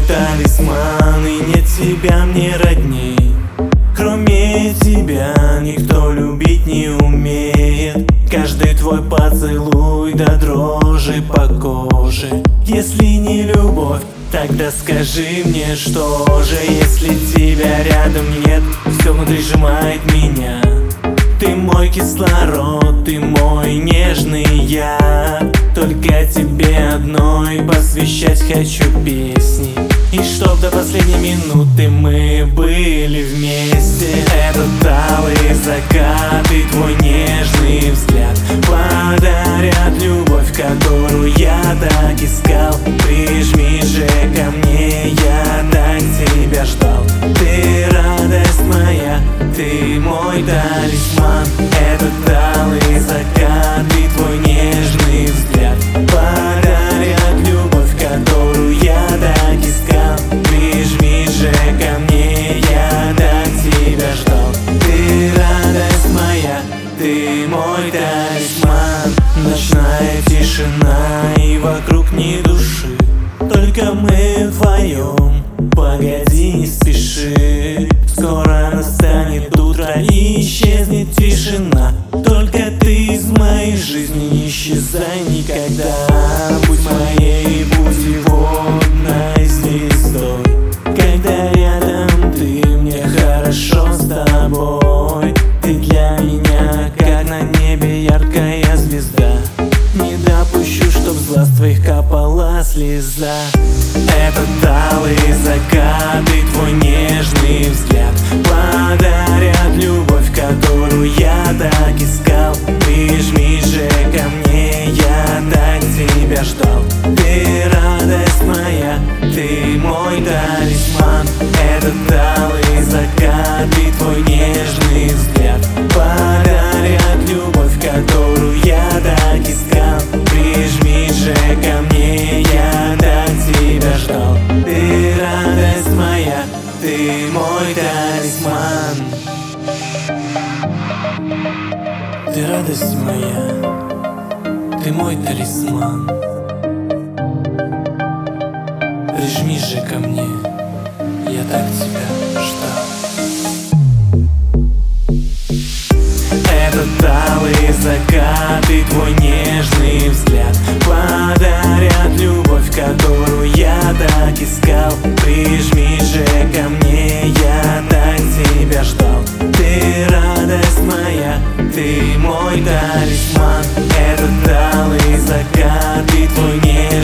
талисман, и нет тебя мне родней. Кроме тебя никто любить не умеет. Каждый твой поцелуй до дрожи по коже. Если не любовь, тогда скажи мне, что же? Если тебя рядом нет, все внутри сжимает меня. Ты мой кислород, ты мой нежный я. Только тебе одной посвящать хочу песни. И чтоб до последней минуты мы были вместе. Этот алый закат и твой нежный взгляд подарят любовь, которую я так искал. Прижмись же ко мне, я так тебя ждал. Ты радость моя, ты мой талисман. Этот алый закат и твой нежный взгляд подарят любовь, которую я так искал. Прижмись же ко мне, я так тебя ждал. Ты радость моя, ты мой талисман. Ночная тишина и вокруг ни души, только мы вдвоем. Погоди, не спеши, скоро настанет утро и исчезнет тишина. Только ты из моей жизни не исчезай никогда. Будь моей путеводной звездой. Когда рядом ты, мне хорошо с тобой. Ты для меня как на небе яркая звезда. Не допущу, чтоб с глаз твоих капала слеза. Этот алый закат и твой нежный взгляд подарят любовь, которую я так искал. Прижмись же ко мне, я так тебя ждал. Ты радость моя, ты мой талисман. Этот алый закат и твой нежный взгляд подарят любовь, которую я так искал. Прижмись же ко мне, я так тебя ждал. Ты радость моя, ты мой талисман. Ты радость моя, ты мой талисман. Прижмись же ко мне, я так тебя ждал. Этот алый закат и твой нежный взгляд подарят любовь, которую я так искал. Прижмись же ко мне, я так тебя ждал. Ты радость моя, ты мой талисман. Этот алый закат и твой нежный